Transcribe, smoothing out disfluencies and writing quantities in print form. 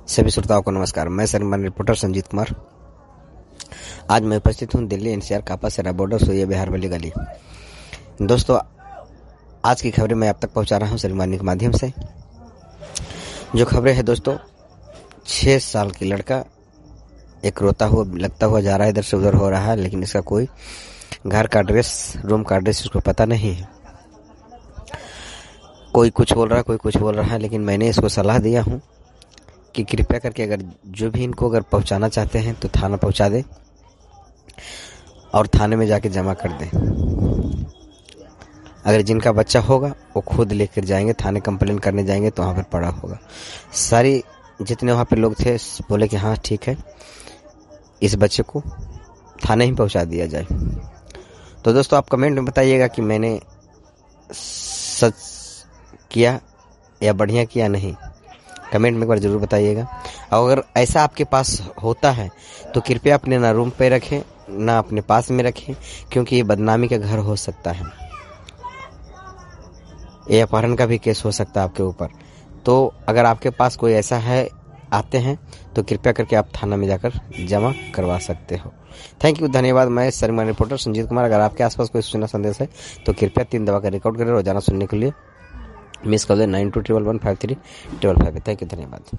सभी श्रोताओं को नमस्कार। मैं सर्वमान्य रिपोर्टर संजीत कुमार। आज मैं उपस्थित हूं Delhi NCR Kapashera border सोया बिहार वाली गली। दोस्तों, आज की खबरें मैं आप तक पहुंचा रहा हूं सर्वमान्य के माध्यम से। जो खबरें हैं दोस्तों, 6 साल की लड़का एक रोता हुआ लगता हुआ जा रहा है, इधर से उधर हो रहा है, लेकिन इसका कोई घर का एड्रेस, रूम का एड्रेस उसको पता नहीं है। कोई कुछ बोल रहा है, कोई कुछ बोल रहा है, लेकिन मैंने इसको सलाह दिया हूं कि कृपया करके अगर जो भी इनको अगर पहुंचाना चाहते हैं तो थाना पहुंचा दे और थाने में जाके जमा कर दें। अगर जिनका बच्चा होगा वो खुद लेकर जाएंगे, थाने कंप्लेन करने जाएंगे तो वहाँ पर पड़ा होगा। सारी जितने वहाँ पे लोग थे बोले कि हाँ ठीक है, इस बच्चे को थाने ही पहुंचा दिया जाए। तो दोस्तों, आप कमेंट में बताइएगा कि मैंने सच किया या बढ़िया किया नहीं। कमेंट में एक बार जरूर बताइएगा। और अगर ऐसा आपके पास होता है तो कृपया अपने ना रूम पे रखें ना अपने पास में रखें, क्योंकि ये बदनामी का घर हो सकता है। ये अपहरण का भी केस हो सकता है आपके ऊपर। तो अगर आपके पास कोई ऐसा है आते हैं तो कृपया करके आप थाना में जाकर जमा करवा सकते हो। थैंक यू, धन्यवाद। मैं सर्वमान्य रिपोर्टर संजीत कुमार। अगर आपके आसपास कोई सूचना संदेश है तो कृपया 3 दबा कर रिकॉर्ड करें। रोजाना सुनने के लिए मिस कर दे 9211153555। थैंक यू, धन्यवाद।